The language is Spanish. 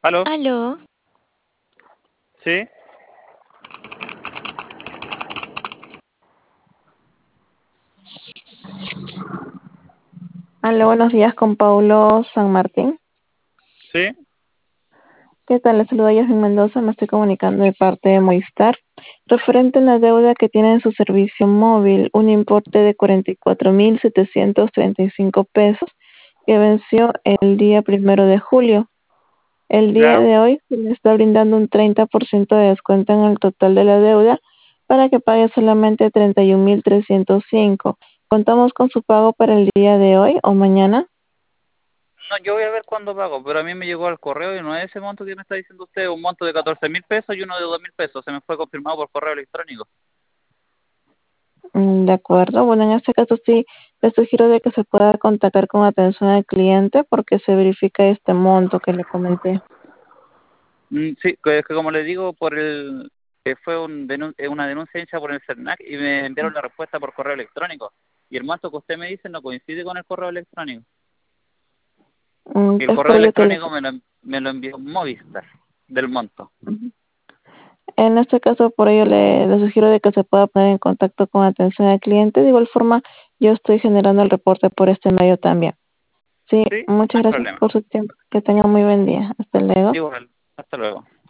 ¿Aló? Aló, ¿Sí? Hola, buenos días con Paulo San Martín. ¿Sí? ¿Qué tal? Les saluda Yasmin Mendoza, me estoy comunicando de parte de Movistar. Referente a la deuda que tiene en su servicio móvil, un importe de 44.735 pesos que venció el día 1 de julio. El día ¿Ya? de hoy se le está brindando un 30% de descuento en el total de la deuda para que pague solamente 31.305. ¿Contamos con su pago para el día de hoy o mañana? No, yo voy a ver cuándo pago, pero a mí me llegó al correo y no es ese monto que me está diciendo usted, un monto de 14.000 pesos y uno de 2.000 pesos. Se me fue confirmado por correo electrónico. De acuerdo. Bueno, en este caso sí, le sugiero de que se pueda contactar con atención al cliente porque se verifica este monto que le comenté. Sí, que es que como le digo, fue una denuncia hecha por el CERNAC y me enviaron la respuesta por correo electrónico. Y el monto que usted me dice no coincide con el correo electrónico. Y el Es correo por ello que le... electrónico me lo envió Movistar, del monto. Ujú. En este caso, por ello le sugiero de que se pueda poner en contacto con atención al cliente. De igual forma, yo estoy generando el reporte por este medio también. Sí, Sí, no muchas hay gracias problema. por su tiempo. Que tenga muy buen día. Hasta luego. Igual, hasta luego.